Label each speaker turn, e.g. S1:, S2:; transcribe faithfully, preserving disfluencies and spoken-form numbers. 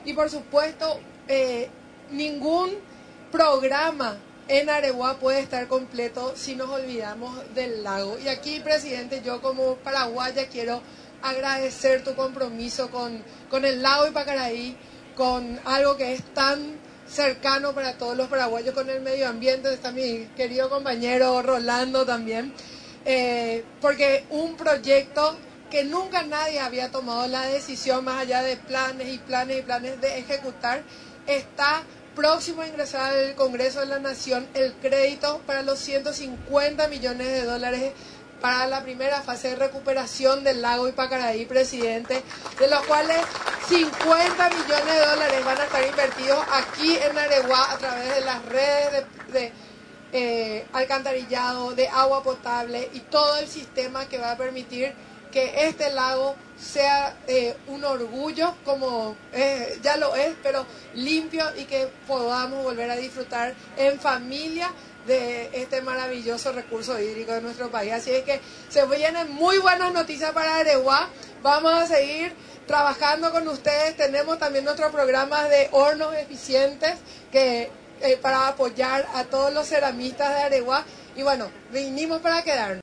S1: y por supuesto eh, ningún programa en Areguá puede estar completo si nos olvidamos del lago. Y aquí, presidente, yo como paraguaya quiero agradecer tu compromiso con, con el lago Ipacaraí, con algo que es tan cercano para todos los paraguayos, con el medio ambiente. Está mi querido compañero Rolando también, eh, porque un proyecto que nunca nadie había tomado la decisión, más allá de planes y planes y planes de ejecutar, está próximo a ingresar al Congreso de la Nación el crédito para los ciento cincuenta millones de dólares para la primera fase de recuperación del lago Ipacaraí, presidente, de los cuales cincuenta millones de dólares van a estar invertidos aquí en Areguá a través de las redes de, de eh, alcantarillado, de agua potable y todo el sistema que va a permitir que este lago sea eh, un orgullo, como eh, ya lo es, pero limpio, y que podamos volver a disfrutar en familia de este maravilloso recurso hídrico de nuestro país. Así es que se vienen muy buenas noticias para Areguá. Vamos a seguir trabajando con ustedes. Tenemos también nuestros programas de hornos eficientes que eh, para apoyar a todos los ceramistas de Areguá. Y bueno, vinimos para quedarnos.